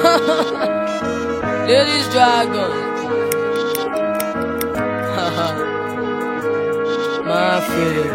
Ladies Dragon. My friend.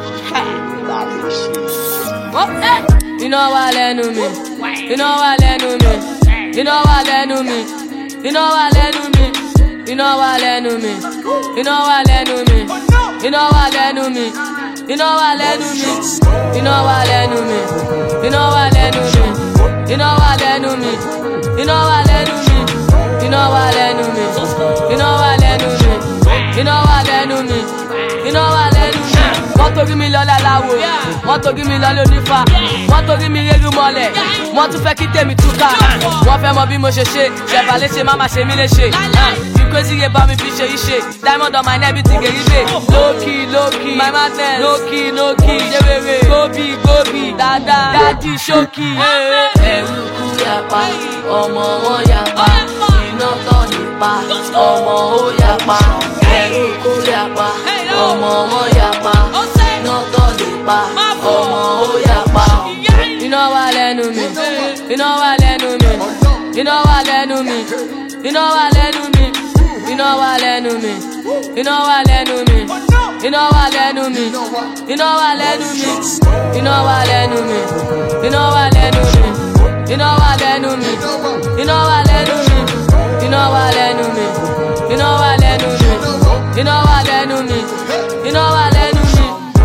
You know what I know me. You know what I know me. You know what I know me. You know what I know me. You know what I know me. You know what I know me. You know what I know me. You know what I know me. You know what I know me. You know what I know me. You know what I know me. You know what I know me. You know what I know me. You know what I know me. You know what I know me. You know what I know me. Want to give me lọ́lá láwo, want to give me lọ́lá onífà, want to give me rẹ́rù mọ́lẹ̀, wọ́n tún fẹ́ kí tèmi túká. Wọ́n fẹ́ mọ bí mo ṣe ṣe, ṣẹ̀fà léṣe má má ṣe mí léṣe. You crazy about me fi ṣe iṣẹ́, diamond on my neck bí ti gèrí bè. Low key, my madness, no key, ṣéwèrè, góbì, dáadáa, dájí ṣókì. Ẹ̀rù kú yapa, ọmọ wọn yapa, iná tán nípa, ọmọ ó yapa. Ẹ̀rù kú yapa, ọmọ wọn yapa, iná tán nípa, ọmọ ó yapa. Iná wà lẹ́nu mi, iná wà lẹ́nu mi, iná wà lẹ́nu mi, iná wà lẹ́nu mi, iná wà lẹ́nu mi, iná wà lẹ́nu mi, iná wà lẹ́nu mi, iná wà lẹ́nu mi, iná wà lẹ́nu mi, iná wà lẹ́nu mi, iná wà lẹ́nu mi, iná wà lẹ́nu mi, iná wà lẹ́nu mi, iná wà lẹ́nu mi, iná wà lẹ́nu mi, iná wà lẹ́nu mi.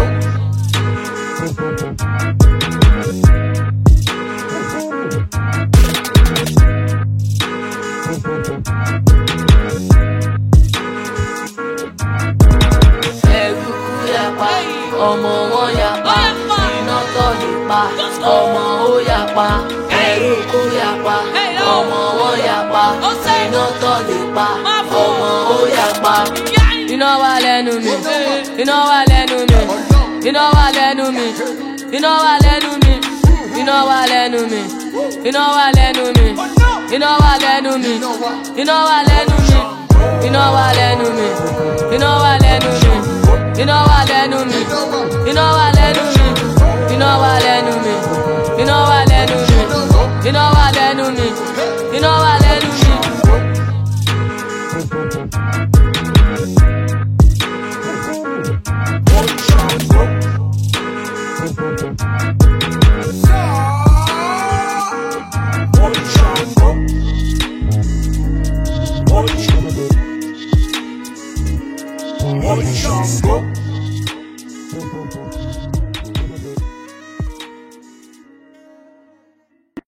Ẹ̀rù kú yapa, ọmọ wọn yapa, iná tán nípa, ọmọ ó yapa. Ẹ̀rù kú yapa, ọmọ wọn yapa, iná tán nípa, ọmọ ó yapa. Iná wà lẹ́nu mi, iná wà lẹ́nu mi, iná wà lẹ́nu mi, iná wà lẹ́nu mi, iná wà lẹ́nu mi, iná wà lẹ́nu mi, iná wà lẹ́nu mi, iná wà lẹ́nu mi, iná wà lẹ́nu mi, iná wà lẹ́nu mi, iná wà lẹ́nu mi, iná wà